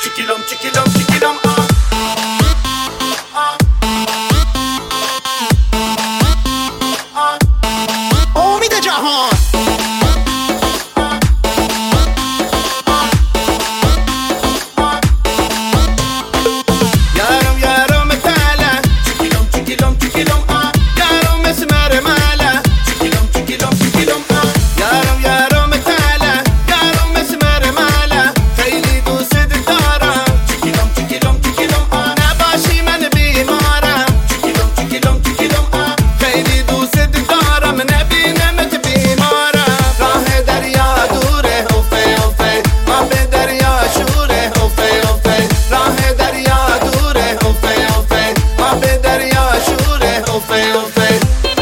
چیکیلم چیکیلم چیکیلم امید جهان یارم یارم تاله چیکیلم چیکیلم چیکیلم یارم مسمر ماله چیکیلم چیکیلم چیکیلم یارم یارم تاله یارم مسمر ماله خیلی دوست دارم چیکیلم چیکیلم چیکیلم نباشی من بیمارم چیکیلم چیکیلم چیکیلم خیلی دوست دارم نبینمت بیمارم راه دریا دوره اوفه اوفه آب دریا شوره اوفه اوفه راه دریا دوره اوفه اوفه آب دریا شوره اوفه اوفه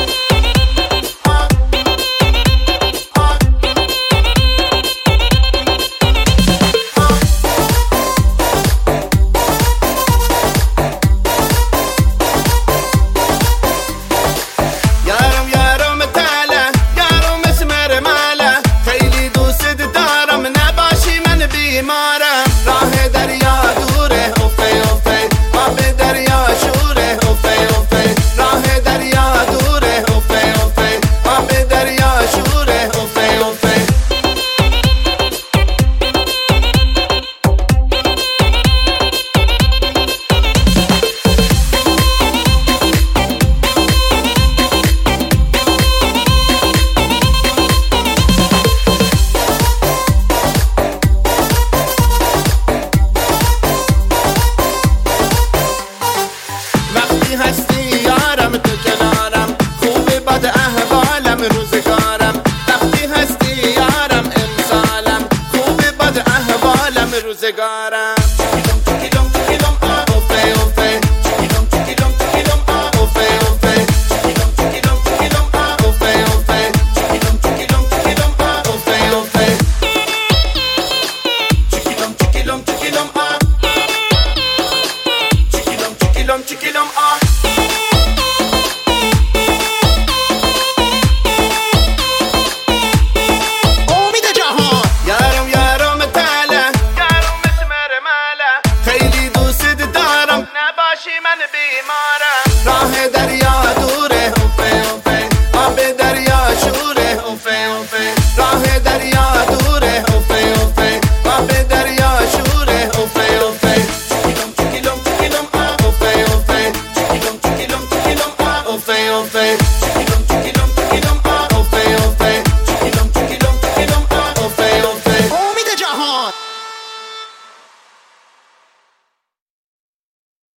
یارم یارم تاله یارم مسمر ماله خیلی دوست دارم نباشی من بیمارم راه دریا دوره اوفه اوفه آب دریا شوره اوفه اوفه راه دریا دوره اوفه اوفه آب دریا شوره اوفه اوفه وقتی هستی یارم تو کنارم خوب بد احوالم روزگارم وقتی هستی یارم امسالم خوب بد احوالم روزگارم چیکیلم چیکیلم